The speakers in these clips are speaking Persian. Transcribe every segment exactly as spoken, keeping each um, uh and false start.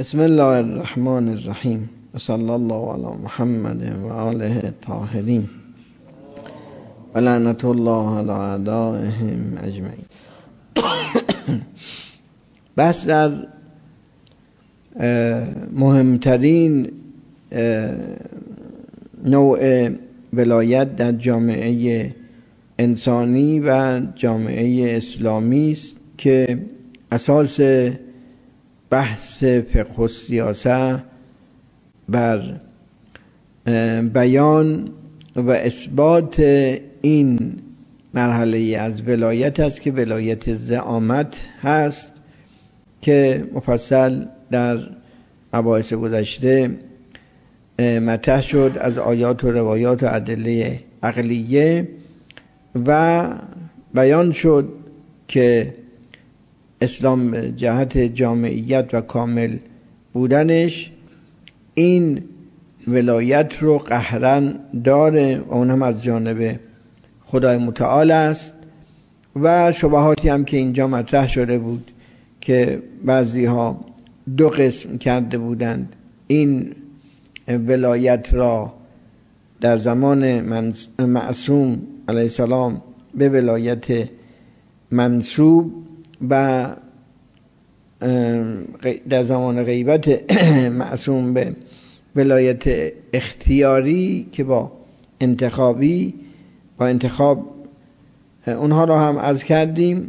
بسم الله الرحمن الرحیم و صلی الله علی محمد و آله الطاهرین و لعنت الله علی اعدائهم اجمعین. بحث در مهمترین نوع ولایت در جامعه انسانی و جامعه اسلامی است که اساس بحث فقه و سیاست بر بیان و اثبات این مرحله از ولایت است که ولایت زعامت هست که مفصل در مباحث گذشته مطرح شد از آیات و روایات و ادله عقلیه و بیان شد که اسلام جهت جامعیت و کامل بودنش این ولایت رو قهراً داره و اون هم از جانب خدای متعال است و شبهاتی هم که اینجا مطرح شده بود که بعضی ها دو قسم کرده بودند این ولایت را در زمان معصوم علیه السلام به ولایت منسوب و در زمان غیبت معصوم به ولایت اختیاری که با انتخابی با انتخاب اونها را هم عرض کردیم.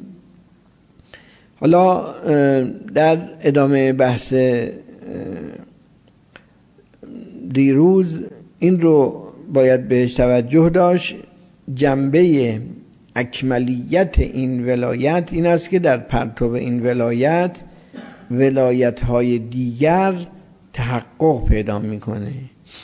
حالا در ادامه بحث دیروز این رو باید بهش توجه داشت. جنبه اکمالیت این ولایت این است که در پرتو این ولایت ولایت های دیگر تحقق پیدا میکنه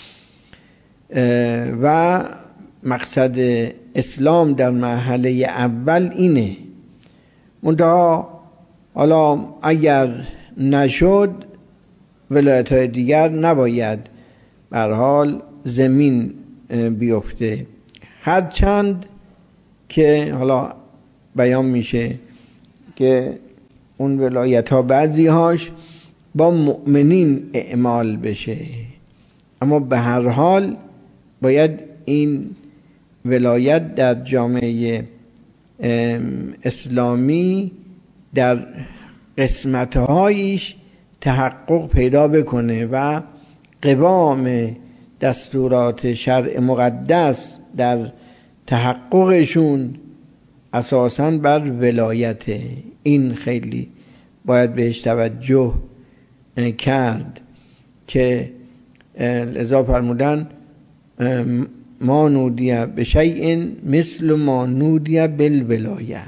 و مقصد اسلام در مرحله اول اینه. منتها حالا اگر نشد ولایت های دیگر نباید به هر حال زمین بیفته، هرچند که حالا بیان میشه که اون ولایت ها بعضی هاش با مؤمنین اعمال بشه، اما به هر حال باید این ولایت در جامعه اسلامی در قسمت هایش تحقق پیدا بکنه و قوام دستورات شرع مقدس در تحققشون اساساً بر ولایت. این خیلی باید بهش توجه کرد که لذا فرمودن ما نودیه به شیء مثل ما نودیه بالولایه،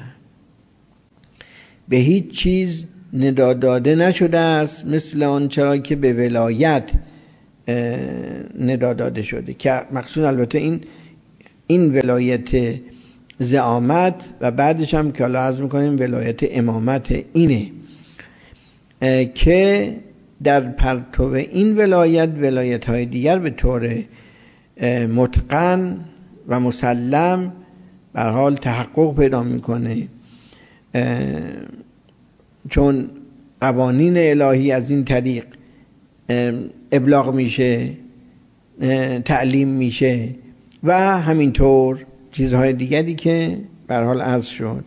به هیچ چیز ندا داده نشده است مثل آن چرا که به ولایت ندا داده شده، که مقصود البته این این ولایت زعامت و بعدش هم که حالا عرض میکنیم ولایت امامت اینه که در پرتو این ولایت ولایت های دیگر به طور متقن و مسلم به هر حال تحقق پیدا میکنه، چون قوانین الهی از این طریق ابلاغ میشه، تعلیم میشه و همینطور چیزهای دیگری که به هر حال عرض شد.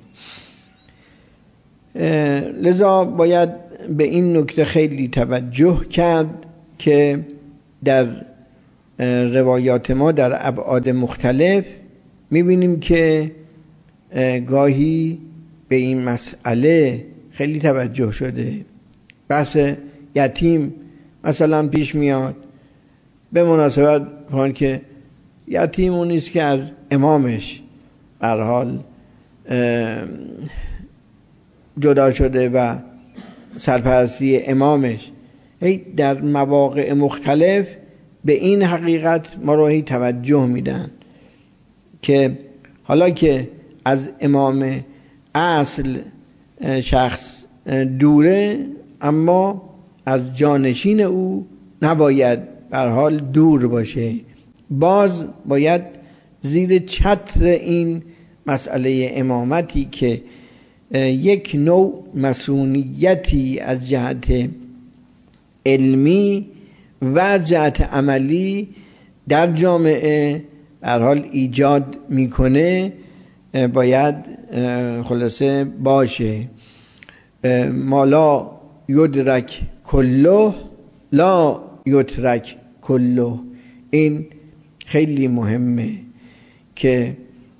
لذا باید به این نکته خیلی توجه کرد که در روایات ما در ابعاد مختلف میبینیم که گاهی به این مسئله خیلی توجه شده. بحث یتیم مثلا پیش میاد به مناسبت فران که یتیم اون نیست که از امامش به هر حال جدا شده و سرپرستی امامش. در مواقع مختلف به این حقیقت ما رو توجه میدن که حالا که از امام اصل شخص دوره، اما از جانشین او نباید به هر حال دور باشه، باز باید زیر چتر این مسئله امامتی که یک نوع مسئولیتی از جهت علمی و جهت عملی در جامعه به هر حال ایجاد میکنه باید خلاصه باشه. ما لا یدرک کله لا یترک کله. این خیلی مهمه که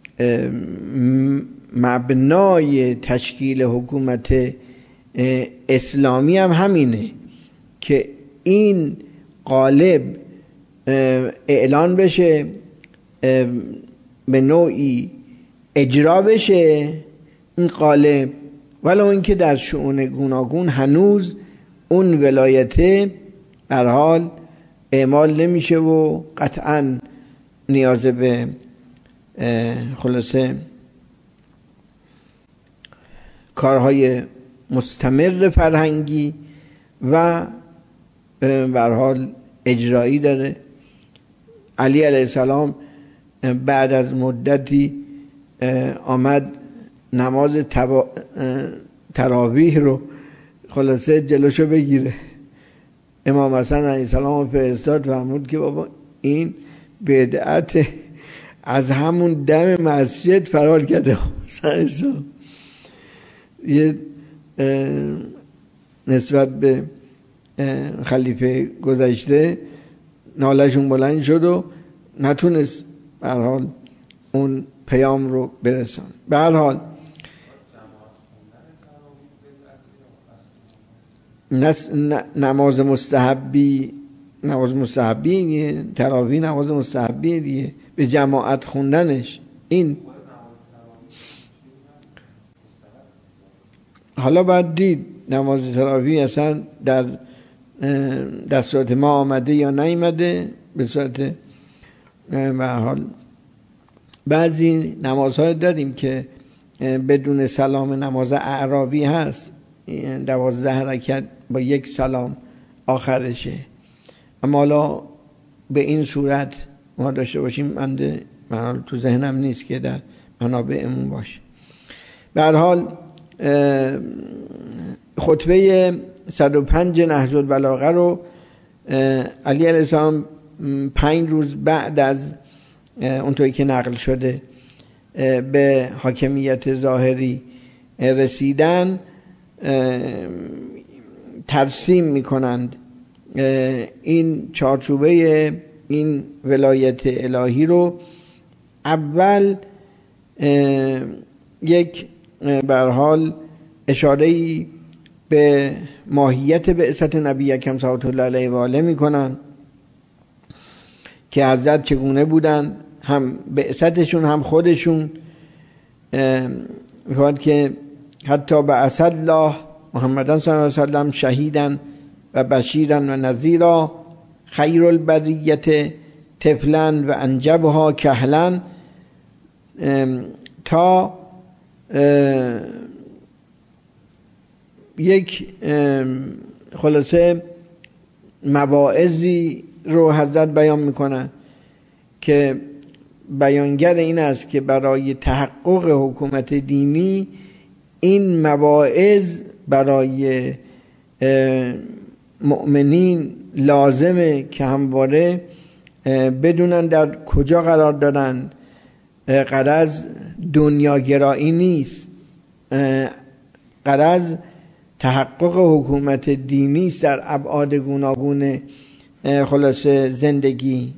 مبنای تشکیل حکومت اسلامی هم همینه که این قالب اعلان بشه، به نوعی اجرا بشه این قالب، ولو اینکه در شؤون گوناگون هنوز اون ولایته هر حال اعمال نمیشه و قطعا نیاز به خلاصه کارهای مستمر فرهنگی و به هر حال اجرایی داره. علی علیه السلام بعد از مدتی آمد نماز تبا... تراویح رو خلاصه جلوشو بگیره. امام حسن علیه السلام فرستاد فرمود که بابا این بدعت، از همون دم مسجد فرار کرده. یه نسبت به خلیفه گذشته نالشون بلند شد و نتونست به هر حال اون پیام رو برسان. به هر حال نماز مستحبی نماز مستحبی دیگه، تراویح نماز مستحبی دیگه، به جماعت خوندنش. این حالا باید دید نماز تراویح اصلا در دستورات ما آمده یا نیامده. به صورت به هر حال بعضی نمازهای داریم که بدون سلام نماز اعرابی هست، دوازده رکعت با یک سلام آخرشه. اما حالا به این صورت ما داشته باشیم من تو ذهنم نیست که در منابعمون باشه. به هر حال خطبه صد و پنج نهج البلاغه رو علی علیه السلام پنج روز بعد از اونطوری که نقل شده به حاکمیت ظاهری رسیدن ترسیم میکنند این چارچوبه این ولایت الهی رو. اول یک به هر حال اشاره‌ای به ماهیت بعثت نبی اکرم صلی الله علیه و آله میکنن که حضرت چگونه بودن، هم بعثتشون هم خودشون. میگوید که حتی بعث الله محمدن صلی الله علیه و سلم شهیدن و بشیرن و نذیرا خیر البریت طفلن و انجبها کهلن، تا یک خلاصه مواعظی رو حضرت بیان میکنن که بیانگر این است که برای تحقق حکومت دینی این مواعظ برای مؤمنین لازمه که همواره بدونن در کجا قرار دارن. غرض دنیاگرایی نیست، غرض تحقق حکومت دینی است در ابعاد گوناگون خلاصه زندگی.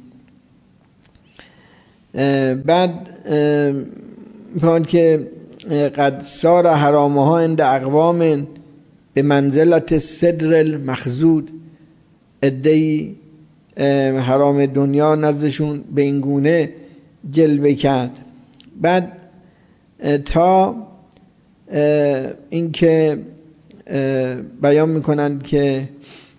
بعد میگن که قد سار حرامها عند اقوام به منزلت صدر المخزود، عده‌ای حرام دنیا نزدشون به این گونه جلوه کرد. بعد تا اینکه بیان میکنند که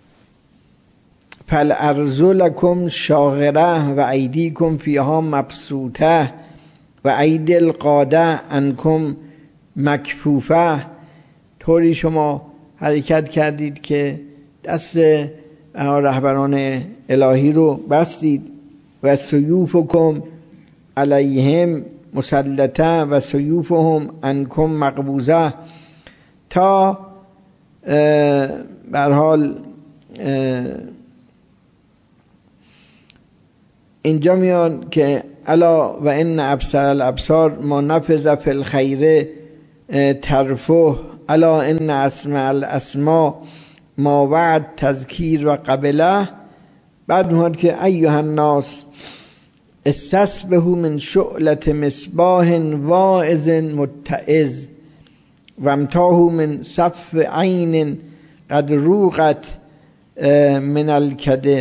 فل ارض لکم شاغره و ایدیکم فیها مبسوطه و ایدی القاده انکم مکفوفه. طوری شما حرکت کردید که دست رهبران الهی رو بستید و سیوفکم علیهم مسلطه و سیوفهم انکم مقبوضه، تا به هر حال اینجا میان که الا و ان ابصر الابصار ما نفذ فی الخیر طرفه الا ان اسمع الاسماء ما وعد تذکیر و قبله. بعد میاد که ایها الناس استسبحوا من شعلة مصباح واعظ متعظ وامتاحوا من صف عین قد روقت من الکدر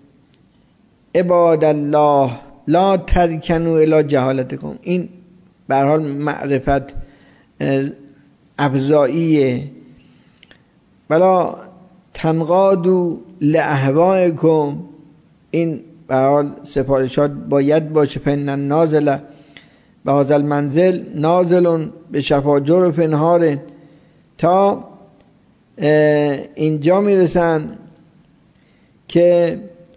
عباد الله لا ترکنوا الی جهالتکم. این به هر حال معرفت افزاییه. بلا تنقادوا لاهوائکم، این به هر حال سفارشات باید باشه. فإن النازل به هذا المنزل نازل به شفا جرف نهار، تا اینجا میرسن که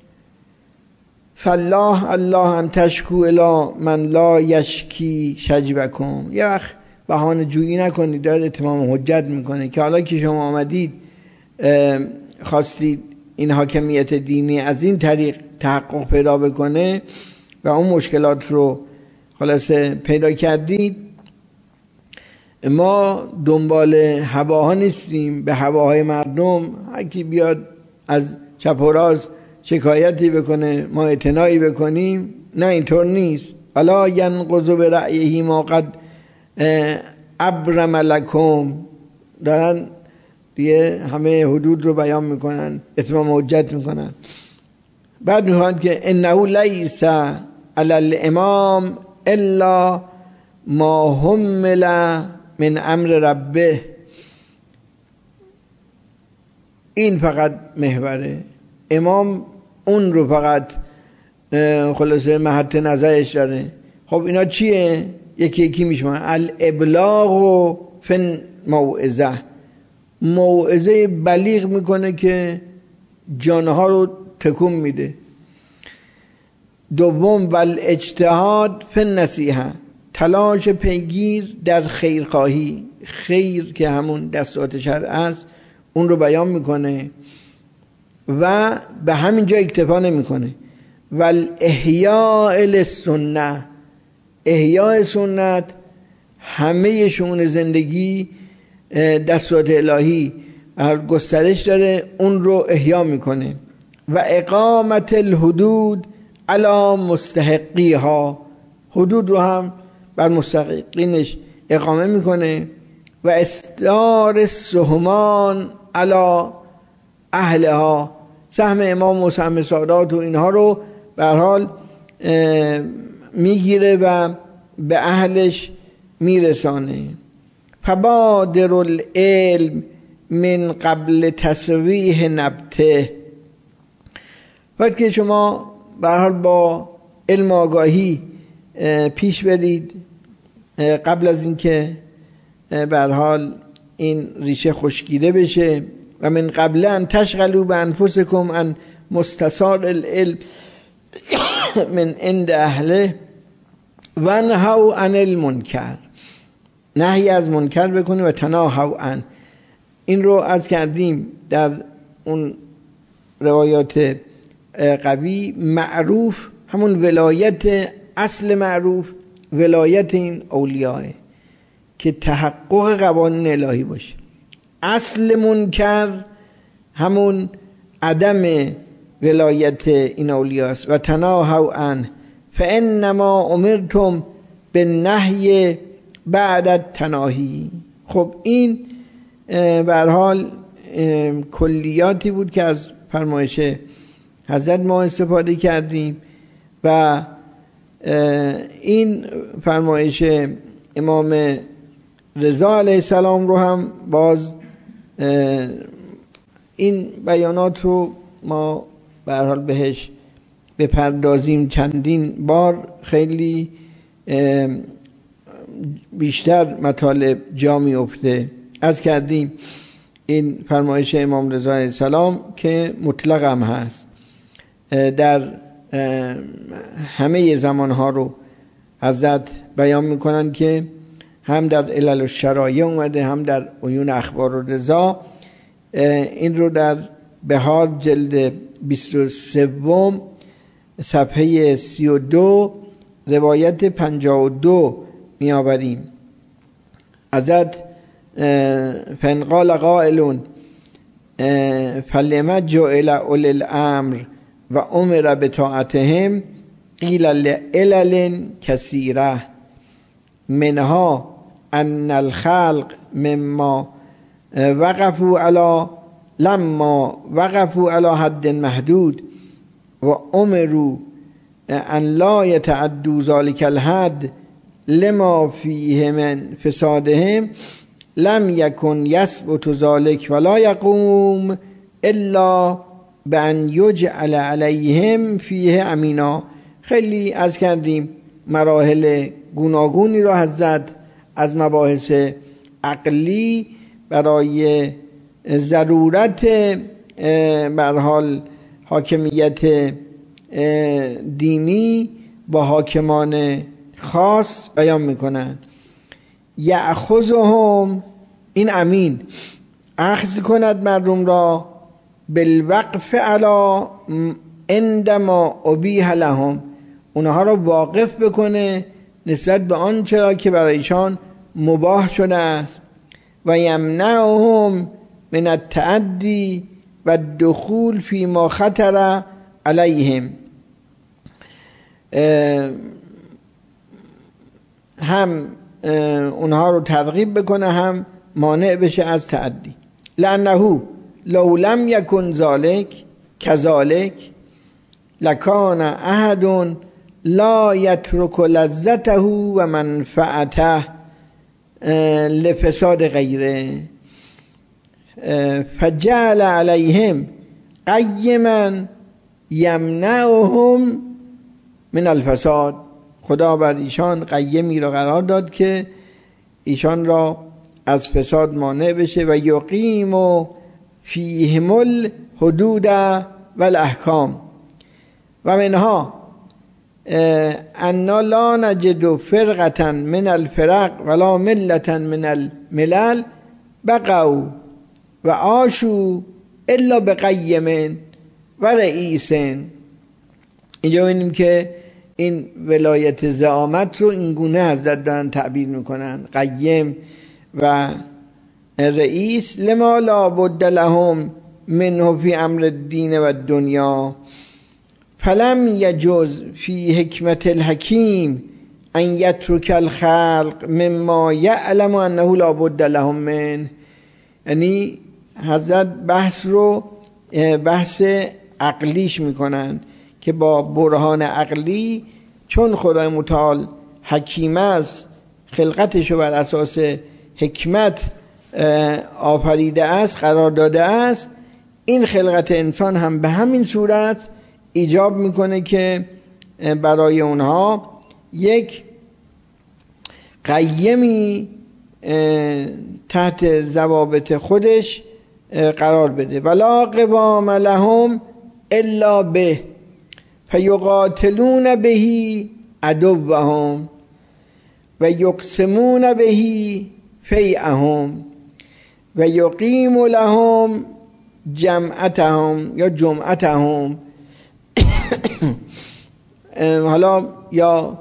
فالله الله ان تشکو الی من لا یشکی شجبکم. یه وقت بهانه جویی نکنید، داره اتمام حجت میکنه که حالا که شما آمدید خواستید این حاکمیت دینی از این طریق تحقق پیدا بکنه و اون مشکلات رو خلاصه پیدا کردید، ما دنبال هواها نیستیم، به هواهای مردم هر کی بیاد از چپ و راست شکایتی بکنه ما اعتنایی بکنیم. نه، اینطور نیست. الا ینقض برأیه ما قد ابرم لکم، دارن دیگه همه حدود رو بیان میکنن، اتمام حجت میکنن. بعد میگن که انه لیس علی الامام الا ما حمل من امر ربه. این فقط محوره، امام اون رو فقط خلاصه محط نظرش داره. خب اینا چیه؟ یکی یکی میشمن. الابلاغ و فن موعظه، موعظه بلیغ میکنه که جانها رو تکون میده. دوم والاجتهاد فن نصیحه، تلاش پیگیر در خیرخواهی، خیر که همون دستورات شرع است اون رو بیان میکنه و به همین جا اکتفا نمیکنه. والاحیاء للسنه، احیاء سنت همه شؤون زندگی دستورات الهی هر گسترش داره، اون رو احیا میکنه. و اقامت الحدود علی مستحقیها، حدود رو هم بر مستحقینش اقامه میکنه. و اصدار السهمان علی اهلها، سهم امام و سهم سادات و اینها رو به هر حال میگیره و به اهلش میرسانه. فبادر العلم من قبل تصریح نبته، وقتی که شما به هر حال با علم آگاهی پیش برید قبل از اینکه به هر حال این ریشه خشکیده بشه. و من قبل ان تشغلوا بانفسکم ان مستصار العلم من عند اهله و نهوا عن المنکر، نهی از منکر بکنید و تناهوا عن. این رو از کردیم در اون روایات قوی. معروف همون ولایت، اصل معروف ولایت این اولیاء که تحقق قوانین الهی باشه. اصل منکر همون عدم ولایت این اولیاست. و تناهوا عن فانما امرتم بالنهی بعد التناهی. خب این به هر حال کلیاتی بود که از فرمایش حضرت ما استفاده کردیم و این فرمایش امام رضا علیه السلام رو هم باز این بیانات رو ما به هر حال بهش بپردازیم چندین بار، خیلی بیشتر مطالب جا می افته. از کردیم این فرمایش امام رضا علیه السلام که مطلق هم هست، در همه زمانها رو حضرت بیان میکنن که هم در علل الشرایع اومده، هم در عیون اخبار و رضا. این رو در بهار جلد بیست و سه صفحه سی و دو روایت پنجاه و دو می آوریم. ازت فان قال قائل فلما جعل اولی الامر و امر بطاعتهم قیل لعلل کثیره منها ان الخلق مما وقفوا علی لما وقفوا علی حد محدود و امروا ان لا يتعدوا ذلك الحد لما فيه من فسادهم لم يكن يثبت ذلك ولا يقوم الا بأن يجعل عليهم فيه امینا. خیلی از کردیم مراحل گوناگونی را حضرت از مباحث عقلی برای ضرورت به هر حال حاکمیت دینی با حاکمان خاص بیان میکنند. یأخذهم، این امین اخذ کند مردم را بالوقف علی عندما ابیح لهم، اونها را واقف بکنه نسبت به آنچه را که برایشان مباح شده است. و یمنعهم من التعدی و الدخول فی ما خطر علیهم، هم اونها رو ترغیب بکنه هم مانع بشه از تعدی. لانه لو لم یکن ذالک کذالک لکان احد لا یترک لذته و منفعته لفساد غیره فجعل علیهم قیما یمنعهم من الفساد. خدا بر ایشان قیمی را قرار داد که ایشان را از فساد مانع بشه. و یقیم و فیهم الحدود و الاحکام و منها انا لا نجد فرقة من الفرق ولا ملة من الملل بقوا و عاشوا الا بقیم و رئیس. اینجا ببینیم که این ولایت زعامت رو این گونه حضرت دارن تعبیر میکنن، قیم و رئیس. لما لا بد لهم منه فی امر الدین و دنیا فلم یجوز فی حکمت الحکیم ان یترک الخلق مما یعلم انه لا بد لهم من. یعنی حضرت بحث رو بحث عقلیش میکنن که با برهان عقلی چون خدای متعال حکیم است، خلقتش رو بر اساس حکمت آفریده است، قرار داده است، این خلقت انسان هم به همین صورت ایجاب میکنه که برای اونها یک قیمی تحت ضوابط خودش قرار بده. ولا قوام لهم الا به فیقاتلون بهی عدوهم و یقسمون بهی فیعهم و یقیم لهم جمعتهم یا جمعتهم. حالا یا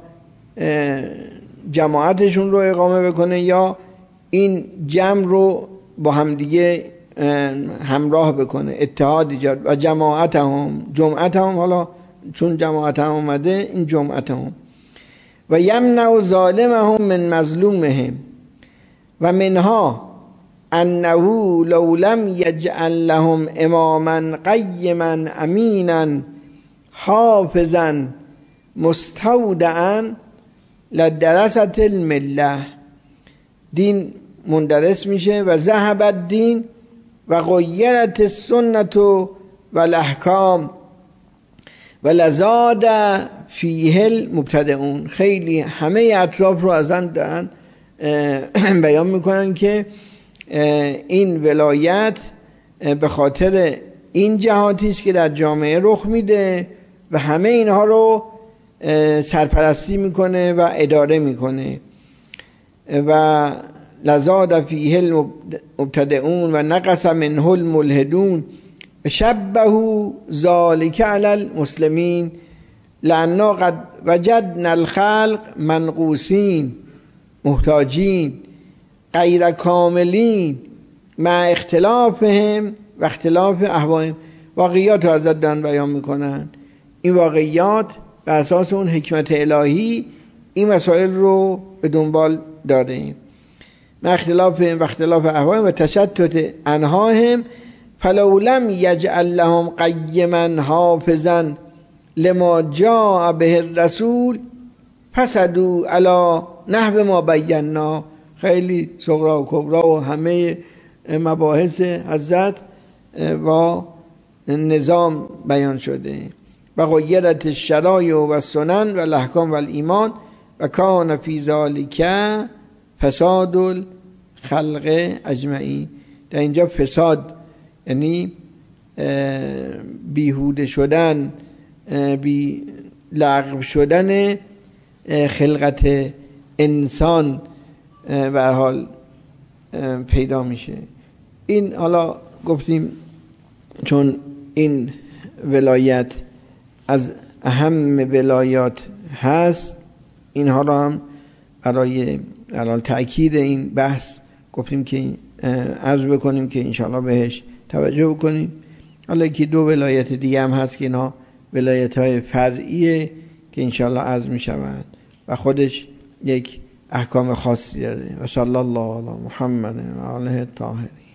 جماعتشون رو اقامه بکنه یا این جمع رو با همدیگه همراه بکنه، اتحاد ایجاد. و جماعتهم، جمعتهم، حالا چون جماعتهم اومده این جمعتهم. و یمنع ظالمهم من مظلومهم و منها انه لو لم یجعل لهم اماما قیما امینا حافظا مستودعا لدرست المله. دین مندرس میشه و ذهب الدین و غیرت السنت و الاحکام و لزاد فیه المبتدعون. خیلی همه اطراف رو ازن دارن بیان میکنن که این ولایت به خاطر این جهاتی است که در جامعه رخ میده و همه اینها رو سرپرستی میکنه و اداره میکنه. و لزاد فیه المبتدعون و نقص منه الملحدون شبهوا ذلك علی المسلمین لأننا قد وجدنا الخلق منقوصین محتاجین غیر کاملین مع اختلافهم و اختلاف احوالهم. واقعیات رو حضرت دارن بیان میکنن. این واقعیات بر اساس اون حکمت الهی این مسائل رو به دنبال داره. مع اختلافهم و اختلاف احوالهم و تشتت انهاهم فلو لم یجعل لهم قیما حافظا لما جاء به الرسول فسدوا علی نحو ما بینا. خیلی صغرا و کبرا و همه مباحث حضرت و نظام بیان شده. و غیرت الشرایع و السنن و الاحکام و الایمان و کان فی ذلک فساد الخلق اجمعین. در اینجا فساد یعنی بیهوده شدن، بی لغو شدن خلقت انسان به هر حال پیدا میشه. این حالا گفتیم چون این ولایت از اهم ولایات هست، اینها را هم برای الان تأکید این بحث گفتیم که عرض بکنیم که انشاءالله بهش توجه بکنیم. حالا که دو ولایت دیگه هم هست که اینها ولایت های فرعیه که انشاءالله عرض می شوند و خودش یک احکام خاصی داره. و صلی الله علی محمد و آله الطاهرین.